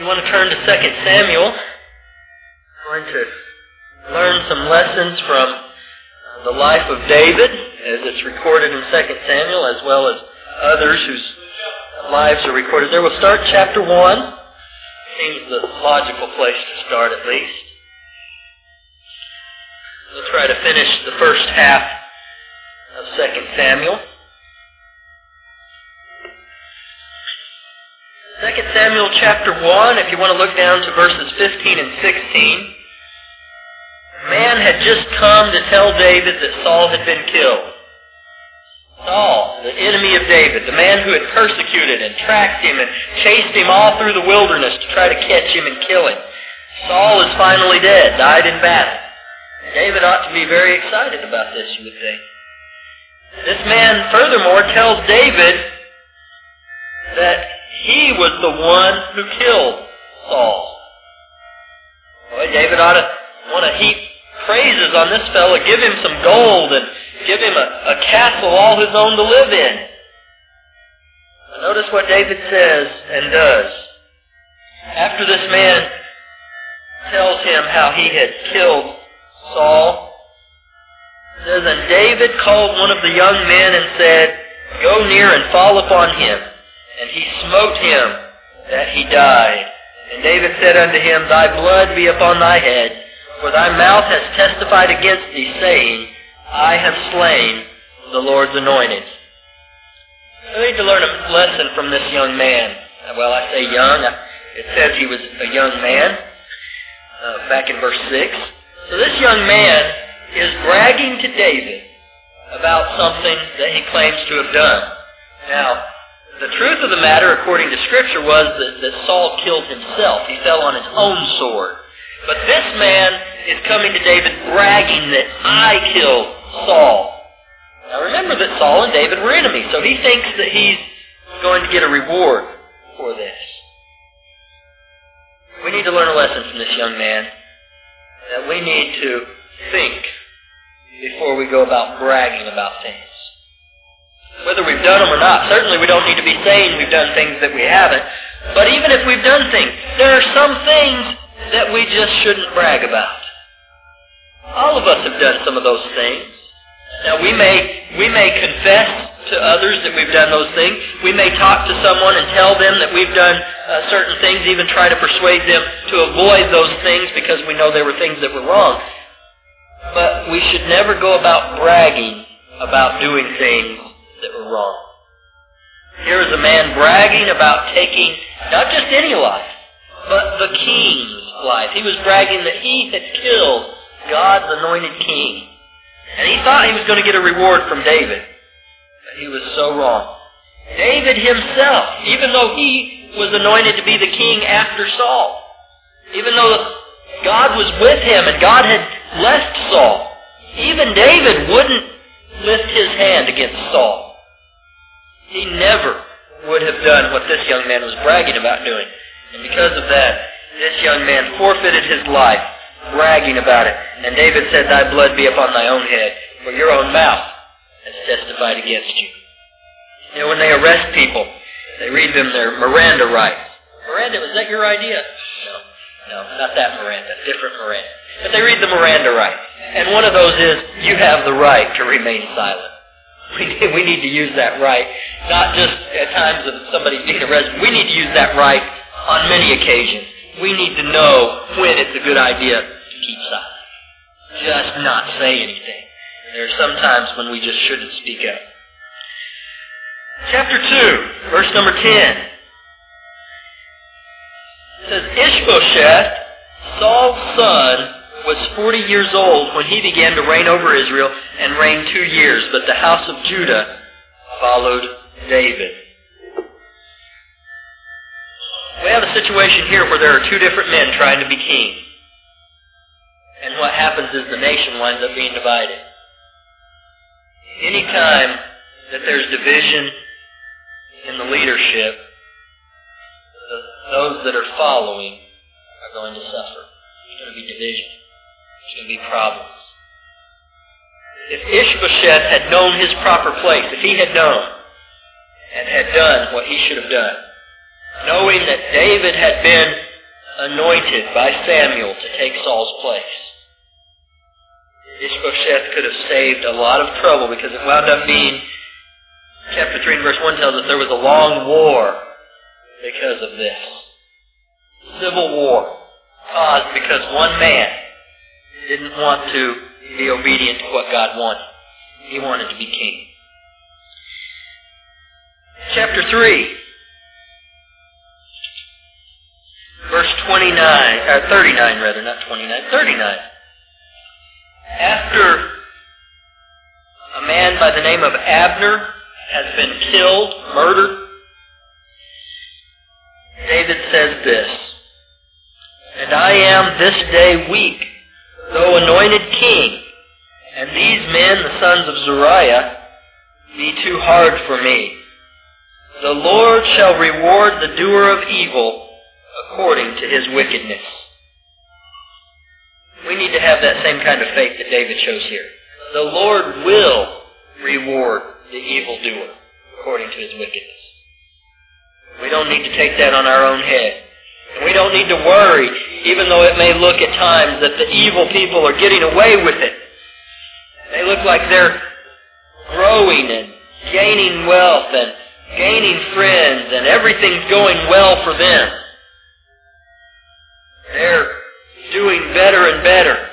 You want to turn to 2 Samuel. We're going to learn some lessons from the life of David, as it's recorded in 2 Samuel, as well as others whose lives are recorded there. We'll start chapter 1. Seems the logical place to start, at least. We'll try to finish the first half of 2 Samuel. 2 Samuel chapter 1, if you want to look down to verses 15 and 16. A man had just come to tell David that Saul had been killed. Saul, the enemy of David, the man who had persecuted and tracked him and chased him all through the wilderness to try to catch him and kill him. Saul is finally dead, died in battle. David ought to be very excited about this, you would think. This man, furthermore, tells David that he was the one who killed Saul. Boy, David ought to want to heap praises on this fellow, give him some gold and give him a castle all his own to live in. But notice what David says and does. After this man tells him how he had killed Saul, it says, "And David called one of the young men and said, 'Go near and fall upon him.' And he smote him that he died. And David said unto him, 'Thy blood be upon thy head, for thy mouth has testified against thee, saying, I have slain the Lord's anointed.'" We need to learn a lesson from this young man. Well, I say young. It says he was a young man, back in verse 6. So this young man is bragging to David about something that he claims to have done. Now, the truth of the matter, according to Scripture, was that Saul killed himself. He fell on his own sword. But this man is coming to David bragging that I killed Saul. Now remember that Saul and David were enemies, so he thinks that he's going to get a reward for this. We need to learn a lesson from this young man, that we need to think before we go about bragging about things. Whether we've done them or not. Certainly we don't need to be saying we've done things that we haven't. But even if we've done things, there are some things that we just shouldn't brag about. All of us have done some of those things. Now we may confess to others that we've done those things. We may talk to someone and tell them that we've done certain things, even try to persuade them to avoid those things because we know there were things that were wrong. But we should never go about bragging about doing things that were wrong. Here is a man bragging about taking not just any life, but the king's life. He was bragging that he had killed God's anointed king. And he thought he was going to get a reward from David. But he was so wrong. David himself, even though he was anointed to be the king after Saul, even though God was with him and God had blessed Saul, even David wouldn't lift his hand against Saul. He never would have done what this young man was bragging about doing. And because of that, this young man forfeited his life, bragging about it. And David said, "Thy blood be upon thy own head, for your own mouth has testified against you." You know, when they arrest people, they read them their Miranda rights. Miranda, was that your idea? No, not that Miranda, different Miranda. But they read the Miranda rights. And one of those is, you have the right to remain silent. We need to use that right, not just at times of somebody being arrested. We need to use that right on many occasions. We need to know when it's a good idea to keep silent. Just not say anything. There are some times when we just shouldn't speak up. Chapter 2, verse number 10. It says, "Ishbosheth, Saul's son, was 40 years old when he began to reign over Israel and reigned 2 years. But the house of Judah followed David." We have a situation here where there are two different men trying to be king. And what happens is the nation winds up being divided. Any time that there's division in the leadership, those that are following are going to suffer. There's going to be division. There's going to be problems. If Ishbosheth had known his proper place, if he had known and had done what he should have done, knowing that David had been anointed by Samuel to take Saul's place. Ishbosheth could have saved a lot of trouble because it wound up being, chapter 3 and verse 1 tells us there was a long war because of this. Civil war caused because one man didn't want to be obedient to what God wanted. He wanted to be king. Chapter 3, verse 39 rather, not 29, 39. After a man by the name of Abner has been killed, murdered, David says this, "And I am this day weak, though anointed king, and these men, the sons of Zeruiah, be too hard for me. The Lord shall reward the doer of evil according to his wickedness." We need to have that same kind of faith that David shows here. The Lord will reward the evildoer according to his wickedness. We don't need to take that on our own head. And we don't need to worry, even though it may look at times that the evil people are getting away with it. They look like they're growing and gaining wealth and gaining friends and everything's going well for them. They're doing better and better.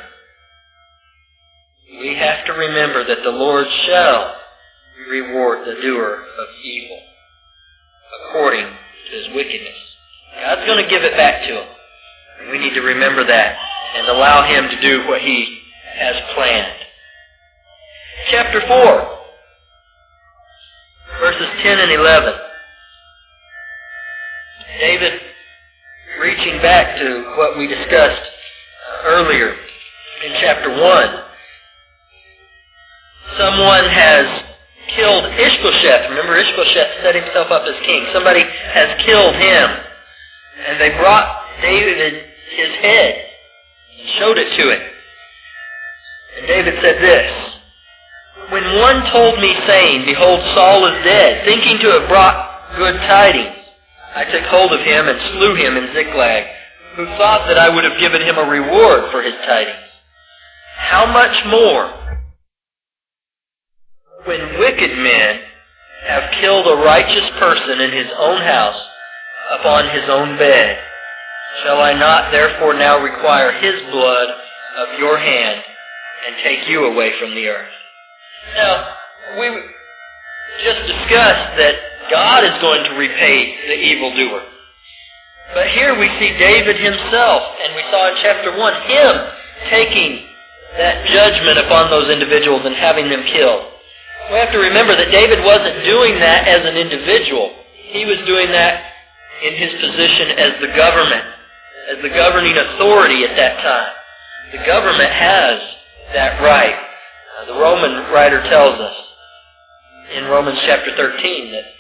We have to remember that the Lord shall reward the doer of evil according to his wickedness. God's going to give it back to him. And we need to remember that and allow him to do what he has planned. Chapter 4, verses 10 and 11. David, reaching back to what we discussed earlier in chapter 1. Someone has killed Ishbosheth. Remember, Ishbosheth set himself up as king. Somebody has killed him. And they brought David his head and showed it to him. And David said this, "When one told me, saying, 'Behold, Saul is dead,' thinking to have brought good tidings, I took hold of him and slew him in Ziklag, who thought that I would have given him a reward for his tidings. How much more, when wicked men have killed a righteous person in his own house, upon his own bed, shall I not therefore now require his blood of your hand and take you away from the earth?" Now, we just discussed that God is going to repay the evildoer. But here we see David himself, and we saw in chapter 1, him taking that judgment upon those individuals and having them killed. We have to remember that David wasn't doing that as an individual. He was doing that in his position as the government, as the governing authority at that time. The government has that right. The Roman writer tells us in Romans chapter 13 that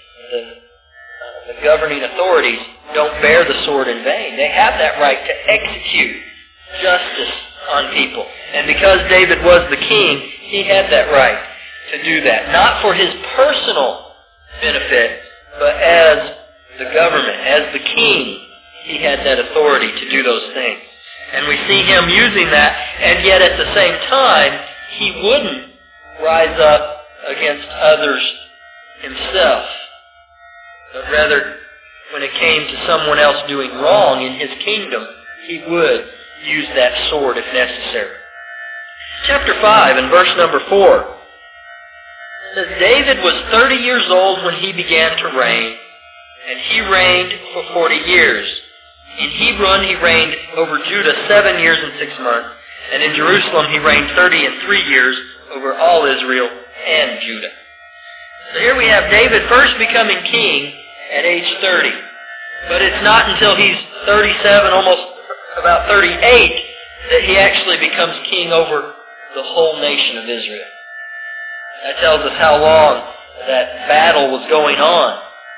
the governing authorities don't bear the sword in vain. They have that right to execute justice on people. And because David was the king, he had that right to do that. Not for his personal benefit, but as the government, as the king, he had that authority to do those things. And we see him using that, and yet at the same time, he wouldn't rise up against others himself. But rather, when it came to someone else doing wrong in his kingdom, he would use that sword if necessary. Chapter 5 and verse number 4 says, "David was 30 years old when he began to reign, and he reigned for 40 years. In Hebron he reigned over Judah 7 years and 6 months, and in Jerusalem he reigned 33 years over all Israel and Judah." So here we have David first becoming king at age 30. But it's not until he's 37, almost about 38, that he actually becomes king over the whole nation of Israel. That tells us how long that battle was going on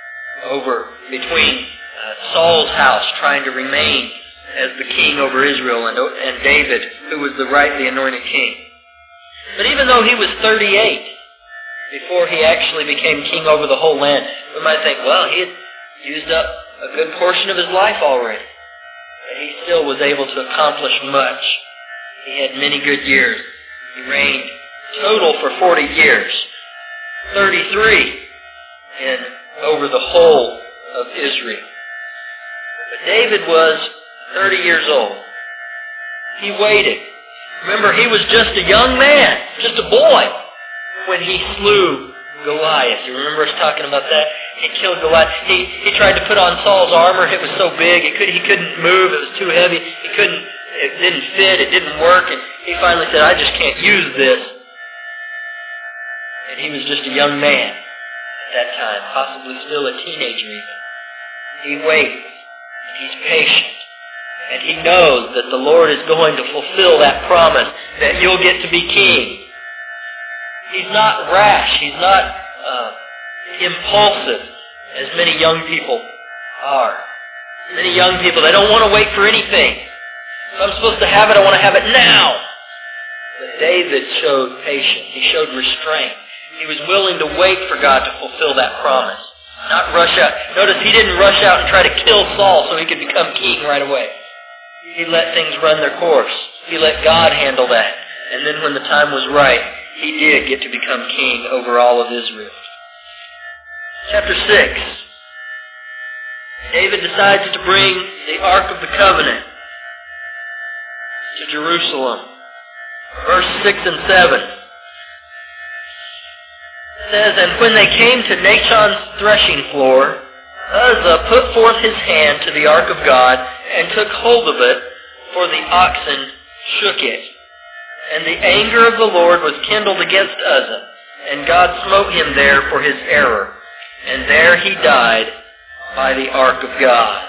between Saul's house trying to remain as the king over Israel and David, who was the rightly anointed king. But even though he was 38 before he actually became king over the whole land, we might think, well, he had used up a good portion of his life already. but he still was able to accomplish much. He had many good years. He reigned total for 40 years, 33 over the whole of Israel. But David was 30 years old. He waited. Remember, he was just a young man, just a boy, when he slew Goliath. You remember us talking about that? He killed Goliath. He tried to put on Saul's armor. It was so big, he couldn't move. It was too heavy. It didn't fit. It didn't work. And he finally said, I just can't use this. And he was just a young man at that time, possibly still a teenager even. He waits. He's patient. And he knows that the Lord is going to fulfill that promise that you'll get to be king. He's not rash. He's not impulsive, as many young people are. Many young people, they don't want to wait for anything. If I'm supposed to have it, I want to have it now. But David showed patience. He showed restraint. He was willing to wait for God to fulfill that promise. Not rush out. Notice he didn't rush out and try to kill Saul so he could become king right away. He let things run their course. He let God handle that. And then when the time was right, he did get to become king over all of Israel. Chapter 6. David decides to bring the Ark of the Covenant to Jerusalem. Verse 6 and 7. It says, And when they came to Nachon's threshing floor, Uzzah put forth his hand to the ark of God, and took hold of it, for the oxen shook it. And the anger of the Lord was kindled against Uzzah, and God smote him there for his error. And there he died by the ark of God.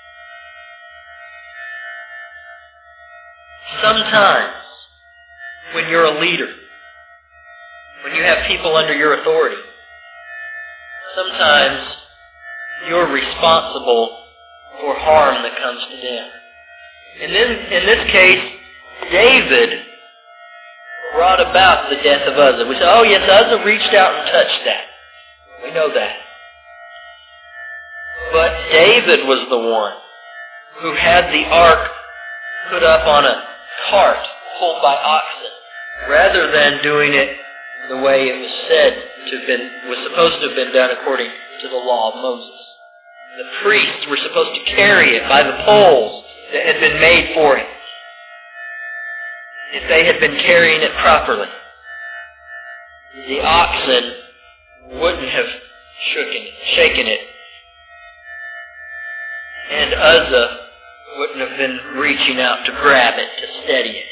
Sometimes, when you're a leader, when you have people under your authority, sometimes you're responsible for harm that comes to them. And then, in this case, David brought about the death of Uzzah. We say, oh yes, Uzzah reached out and touched that. We know that. But David was the one who had the ark put up on a cart pulled by oxen, rather than doing it the way it was supposed to have been done according to the law of Moses. The priests were supposed to carry it by the poles that had been made for it, if they had been carrying it properly. The oxen wouldn't have shaken it, and Uzzah wouldn't have been reaching out to grab it, to steady it.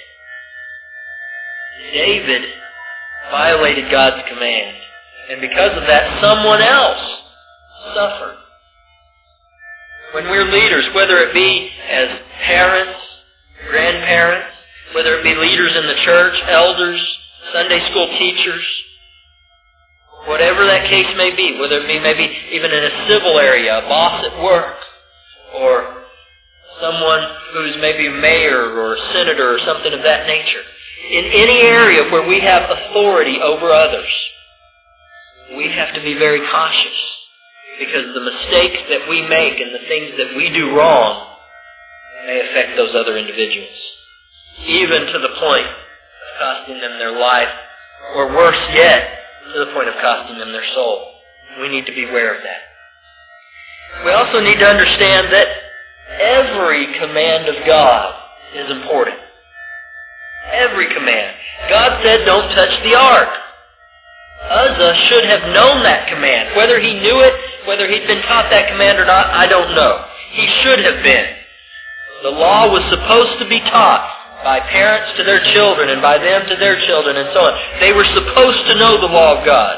David violated God's command, and because of that, someone else suffered. When we're leaders, whether it be as parents, grandparents, whether it be leaders in the church, elders, Sunday school teachers, whatever that case may be, whether it be maybe even in a civil area, a boss at work, or someone who's maybe a mayor or a senator or something of that nature. In any area where we have authority over others, we have to be very cautious, because the mistakes that we make and the things that we do wrong may affect those other individuals, even to the point of costing them their life, or worse yet, to the point of costing them their soul. We need to be aware of that. We also need to understand that every command of God is important. Every command. God said, don't touch the ark. Uzzah should have known that command. Whether he knew it, whether he'd been taught that command or not, I don't know. He should have been. The law was supposed to be taught by parents to their children, and by them to their children, and so on. They were supposed to know the law of God.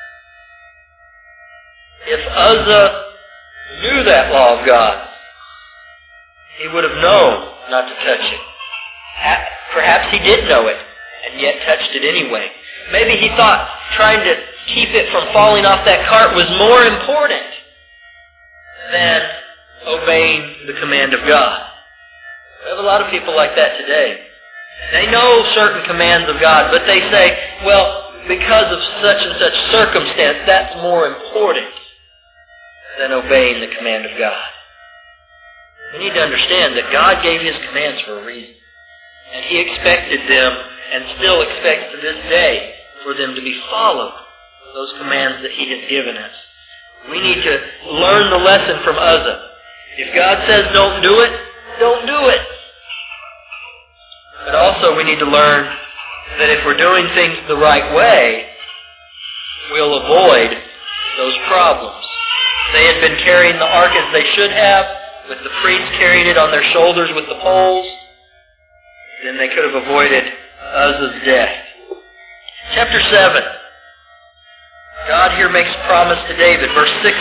If Uzzah knew that law of God, he would have known not to touch it. Perhaps he did know it, and yet touched it anyway. Maybe he thought trying to keep it from falling off that cart was more important than obeying the command of God. We have a lot of people like that today. They know certain commands of God, but they say, well, because of such and such circumstance, that's more important than obeying the command of God. We need to understand that God gave His commands for a reason. And He expected them, and still expects to this day, for them to be followed, those commands that He has given us. We need to learn the lesson from Uzzah. If God says don't do it, don't do it. But also we need to learn that if we're doing things the right way, we'll avoid those problems. They had been carrying the ark as they should have, with the priests carrying it on their shoulders with the poles, then they could have avoided Uzzah's death. Chapter 7. God here makes a promise to David. Verse 16.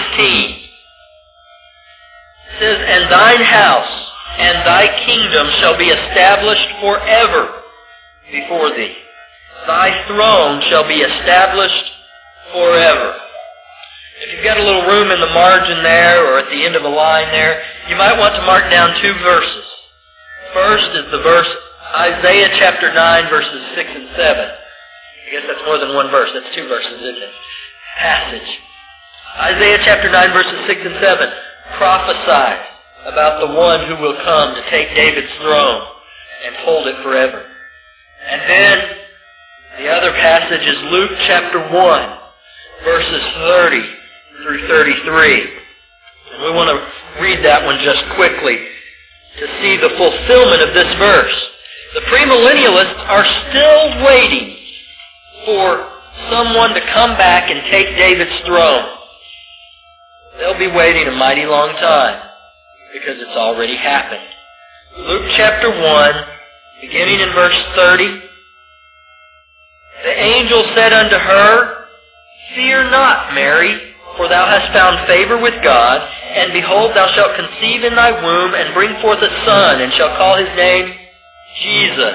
It says, "And thine house and thy kingdom shall be established forever before thee. Thy throne shall be established forever." If you've got a little room in the margin there or at the end of a line there, you might want to mark down 2 verses. First is the verse Isaiah chapter 9 verses 6 and 7. I guess that's more than one verse. That's 2 verses, isn't it? Passage. Isaiah chapter 9 verses 6 and 7 prophesies about the one who will come to take David's throne and hold it forever. And then the other passage is Luke chapter 1 verses 30 through 33. And we want to read that one just quickly to see the fulfillment of this verse. The premillennialists are still waiting for someone to come back and take David's throne. They'll be waiting a mighty long time because it's already happened. Luke chapter 1, beginning in verse 30. The angel said unto her, "Fear not, Mary, for thou hast found favor with God, and behold, thou shalt conceive in thy womb, and bring forth a son, and shall call his name Jesus.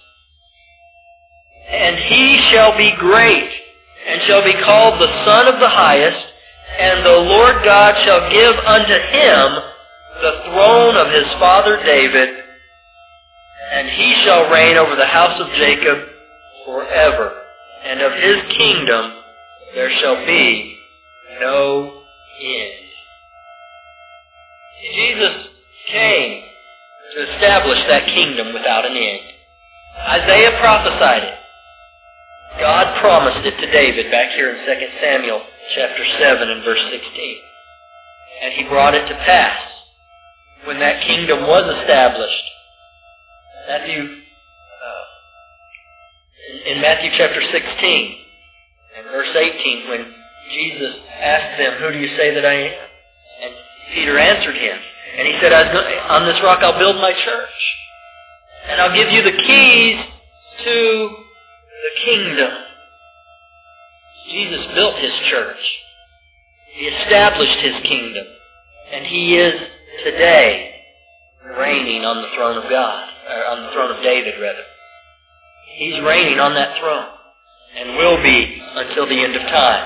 And he shall be great, and shall be called the Son of the Highest, and the Lord God shall give unto him the throne of his father David, and he shall reign over the house of Jacob forever, and of his kingdom there shall be no end." Jesus came to establish that kingdom without an end. Isaiah prophesied it. God promised it to David back here in 2 Samuel chapter 7 and verse 16. And he brought it to pass when that kingdom was established. In Matthew chapter 16 and verse 18, when Jesus asked them, "Who do you say that I am?" And Peter answered him. And he said, "On this rock I'll build my church. And I'll give you the keys to the kingdom." Jesus built his church. He established his kingdom. And he is today reigning on the throne of God, or on the throne of David, rather. He's reigning on that throne and will be until the end of time.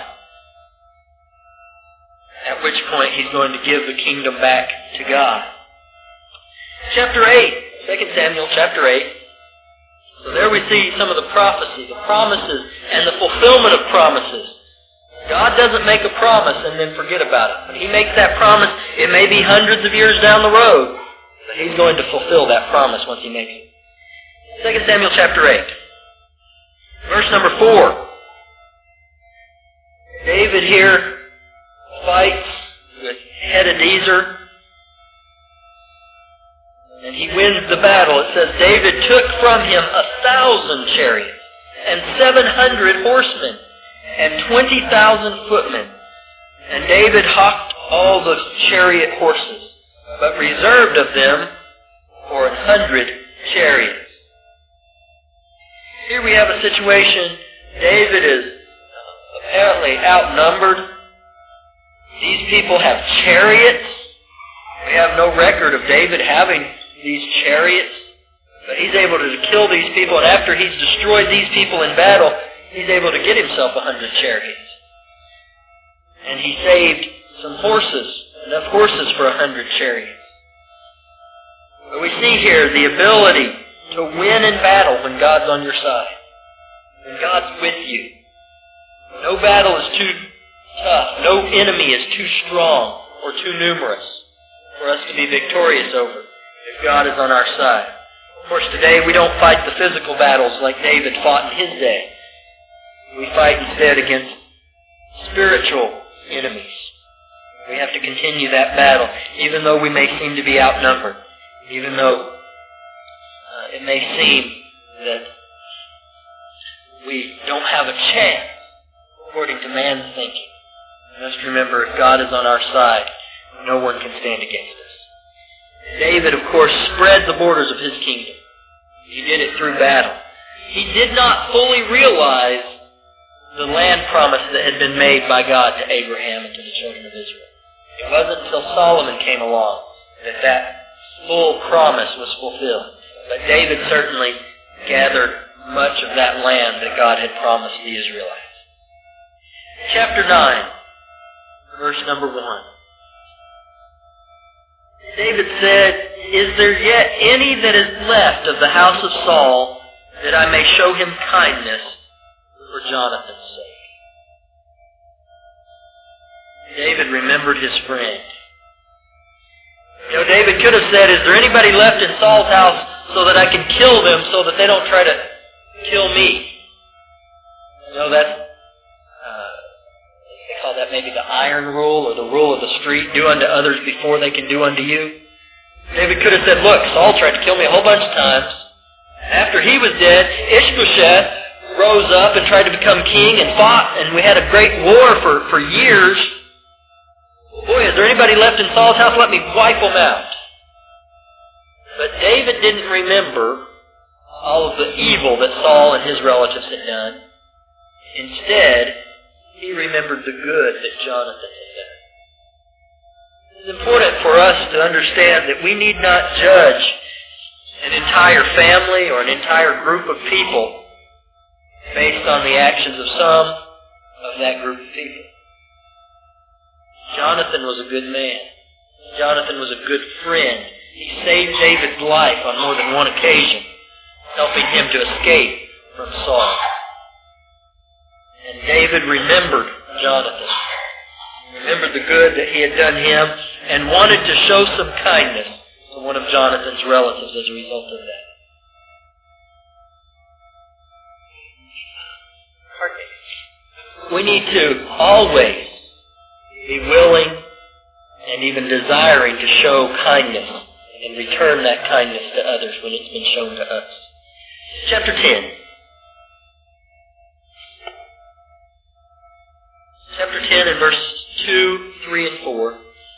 At which point he's going to give the kingdom back to God. Chapter 8, 2 Samuel chapter 8. So there we see some of the prophecy, the promises, and the fulfillment of promises. God doesn't make a promise and then forget about it. When he makes that promise, it may be hundreds of years down the road, but he's going to fulfill that promise once he makes it. 2 Samuel chapter 8. Verse number 4. David here fights with Hadadezer, and he wins the battle. It says, David took from him 1,000 chariots, and 700 horsemen, and 20,000 footmen. And David hocked all the chariot horses, but reserved of them 400 chariots. Here we have a situation. David is apparently outnumbered. These people have chariots. We have no record of David having these chariots. But he's able to kill these people, and after he's destroyed these people in battle, he's able to get himself 100 chariots. And he saved some horses, enough horses for 100 chariots. But we see here the ability to win in battle when God's on your side. When God's with you. No battle is too tough. No enemy is too strong or too numerous. for us to be victorious over if God is on our side. Of course, today we don't fight the physical battles like David fought in his day. We fight instead against spiritual enemies. We have to continue that battle, even though we may seem to be outnumbered, even though it may seem that we don't have a chance according to man's thinking. Just remember, if God is on our side, no one can stand against us. David, of course, spread the borders of his kingdom. He did it through battle. He did not fully realize the land promise that had been made by God to Abraham and to the children of Israel. It wasn't until Solomon came along that that full promise was fulfilled. But David certainly gathered much of that land that God had promised the Israelites. Chapter 9, verse number 1. David said, "Is there yet any that is left of the house of Saul, that I may show him kindness for Jonathan's sake?" David remembered his friend. David could have said, "Is there anybody left in Saul's house so that I can kill them so that they don't try to kill me?" They call that maybe the iron rule or the rule of the street. Do unto others before they can do unto you. David could have said, "Look, Saul tried to kill me a whole bunch of times. After he was dead, Ishbosheth rose up and tried to become king and fought, and we had a great war for years. Boy, is there anybody left in Saul's house? Let me wipe them out." But David didn't remember all of the evil that Saul and his relatives had done. Instead, he remembered the good that Jonathan had done. It's important for us to understand that we need not judge an entire family or an entire group of people based on the actions of some of that group of people. Jonathan was a good man. Jonathan was a good friend. He saved David's life on more than one occasion, helping him to escape from Saul. And David remembered Jonathan, remembered the good that he had done him, and wanted to show some kindness to one of Jonathan's relatives as a result of that. We need to always be willing and even desiring to show kindness and return that kindness to others when it's been shown to us. Chapter 10. Chapter 10 and verses 2, 3, and 4.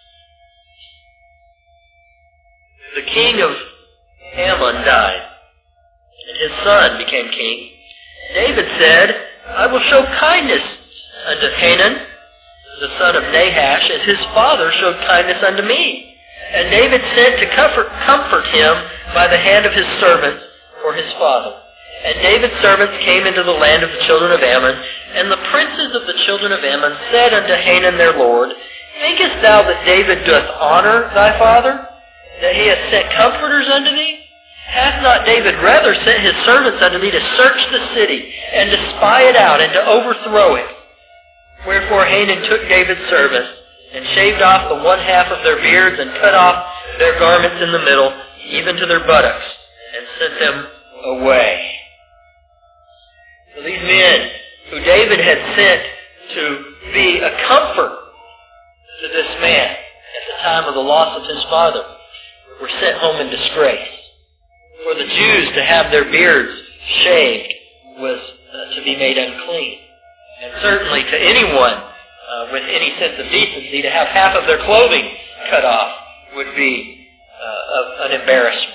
The king of Ammon died, and his son became king. David said, "I will show kindness unto Hanun, the son of Nahash, as his father showed kindness unto me." And David sent to comfort him by the hand of his servants for his father. And David's servants came into the land of the children of Ammon, and the princes of the children of Ammon said unto Hanun their lord, "Thinkest thou that David doth honor thy father, that he hath sent comforters unto thee? Hath not David rather sent his servants unto thee to search the city, and to spy it out, and to overthrow it?" Wherefore Hanun took David's servants, and shaved off the one half of their beards, and cut off their garments in the middle, even to their buttocks, and sent them away. So these men who David had sent to be a comfort to this man at the time of the loss of his father were sent home in disgrace. For the Jews to have their beards shaved was to be made unclean. And certainly to anyone with any sense of decency to have half of their clothing cut off would be an embarrassment.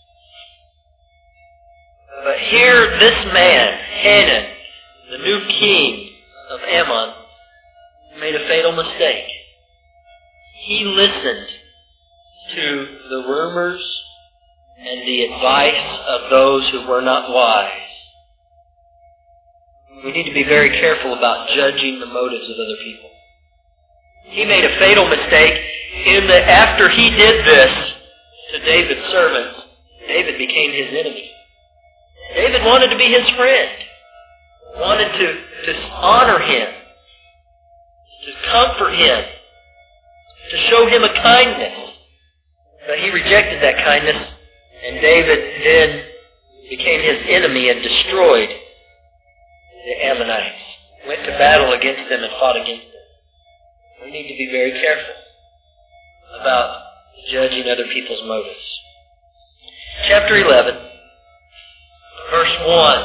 But here this man, Hanun, the new king of Ammon, made a fatal mistake. He listened to the rumors and the advice of those who were not wise. We need to be very careful about judging the motives of other people. He made a fatal mistake in that after he did this to David's servants, David became his enemy. David wanted to be his friend, wanted to honor him, to comfort him, to show him a kindness. But he rejected that kindness, and David then became his enemy and destroyed the Ammonites. Went to battle against them and fought against them. We need to be very careful about judging other people's motives. Chapter 11, verse 1.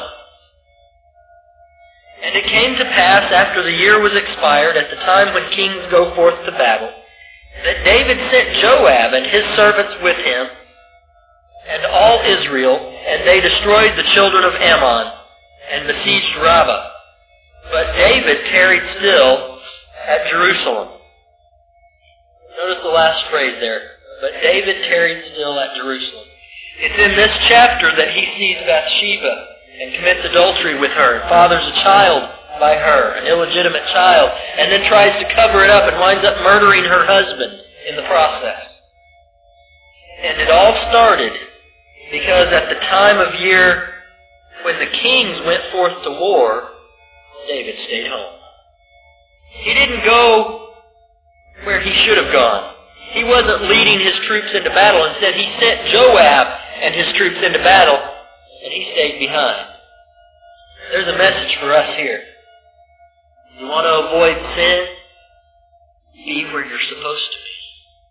And it came to pass after the year was expired, at the time when kings go forth to battle, that David sent Joab and his servants with him, and all Israel, and they destroyed the children of Ammon, and besieged Rabbah. But David tarried still at Jerusalem. Notice the last phrase there. But David tarried still at Jerusalem. It's in this chapter that he sees Bathsheba and commits adultery with her, and fathers a child by her, an illegitimate child, and then tries to cover it up and winds up murdering her husband in the process. And it all started because at the time of year when the kings went forth to war, David stayed home. He didn't go where he should have gone. He wasn't leading his troops into battle. Instead, he sent Joab and his troops into battle, and he stayed behind. There's a message for us here. You want to avoid sin? Be where you're supposed to be.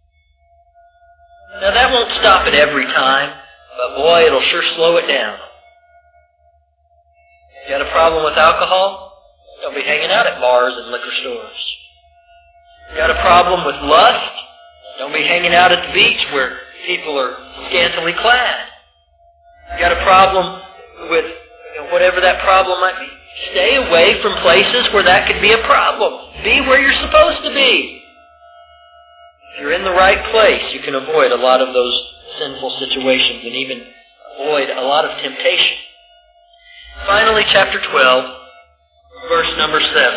Now, that won't stop it every time, but boy, it'll sure slow it down. You got a problem with alcohol? Don't be hanging out at bars and liquor stores. You got a problem with lust? Don't be hanging out at the beach where people are scantily clad. You got a problem with whatever that problem might be. Stay away from places where that could be a problem. Be where you're supposed to be. If you're in the right place, you can avoid a lot of those sinful situations and even avoid a lot of temptation. Finally, chapter 12, verse number 7.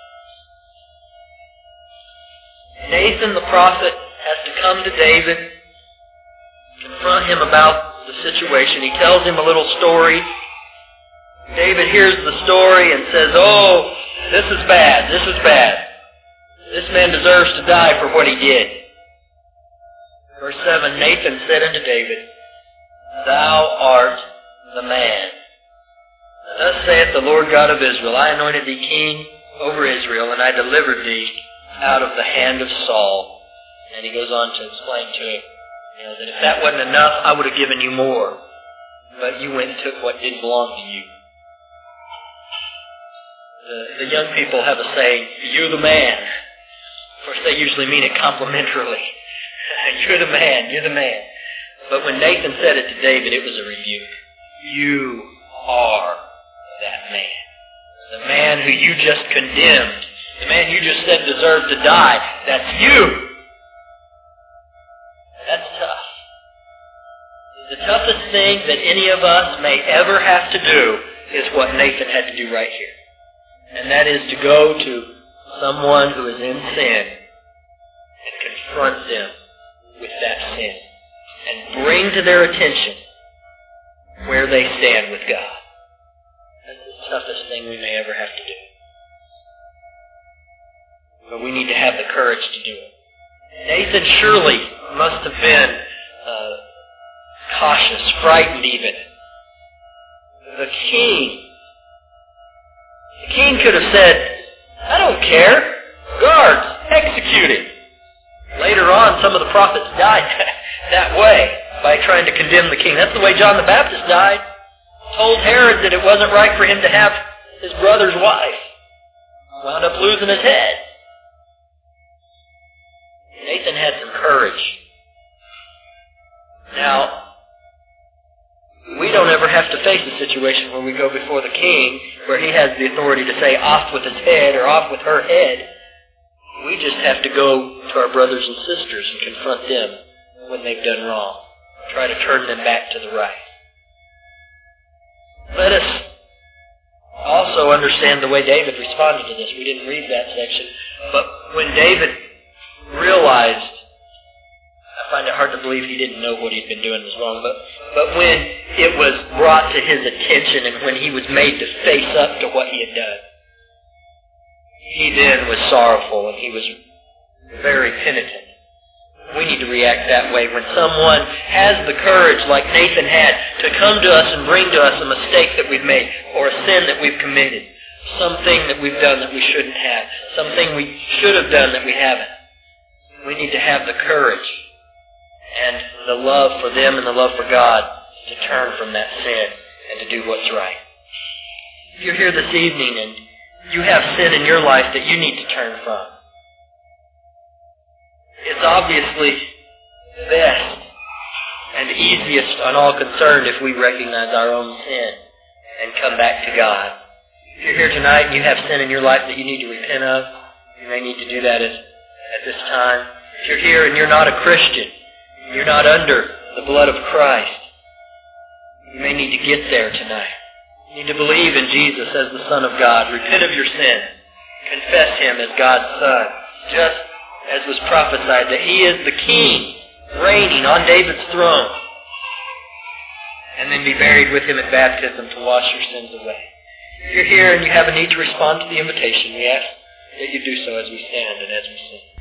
Nathan the prophet has to come to David, confront him about the situation. He tells him a little story. David hears the story and says, "Oh, this is bad, this is bad. This man deserves to die for what he did." Verse 7, Nathan said unto David, "Thou art the man. Thus saith the Lord God of Israel, I anointed thee king over Israel, and I delivered thee out of the hand of Saul." And he goes on to explain to him, that if that wasn't enough, I would have given you more. But you went and took what didn't belong to you. The young people have a saying, "You're the man." Of course, they usually mean it complimentarily. You're the man, you're the man. But when Nathan said it to David, it was a rebuke. You are that man. The man who you just condemned. The man you just said deserved to die. That's you. That's tough. The toughest thing that any of us may ever have to do is what Nathan had to do right here. And that is to go to someone who is in sin and confront them with that sin and bring to their attention where they stand with God. That's the toughest thing we may ever have to do. But we need to have the courage to do it. Nathan surely must have been cautious, frightened even. The king could have said, "I don't care. Guards, execute him." Later on, some of the prophets died that way by trying to condemn the king. That's the way John the Baptist died. Told Herod that it wasn't right for him to have his brother's wife. Wound up losing his head. Nathan had some courage. Now, we don't ever have to face a situation where we go before the king where he has the authority to say off with his head or off with her head. We just have to go to our brothers and sisters and confront them when they've done wrong. Try to turn them back to the right. Let us also understand the way David responded to this. We didn't read that section. But when David realized, I find it hard to believe he didn't know what he'd been doing was wrong, but when it was brought to his attention and when he was made to face up to what he had done, he then was sorrowful and he was very penitent. We need to react that way when someone has the courage, like Nathan had, to come to us and bring to us a mistake that we've made or a sin that we've committed, something that we've done that we shouldn't have, something we should have done that we haven't. We need to have the courage and the love for them and the love for God to turn from that sin and to do what's right. If you're here this evening and you have sin in your life that you need to turn from, it's obviously best and easiest on all concerned if we recognize our own sin and come back to God. If you're here tonight and you have sin in your life that you need to repent of, you may need to do that at this time. If you're here and you're not a Christian, you're not under the blood of Christ, you may need to get there tonight. You need to believe in Jesus as the Son of God. Repent of your sin. Confess Him as God's Son. Just as was prophesied, that He is the King, reigning on David's throne. And then be buried with Him at baptism to wash your sins away. If you're here and you have a need to respond to the invitation, we ask that you do so as we stand and as we sing.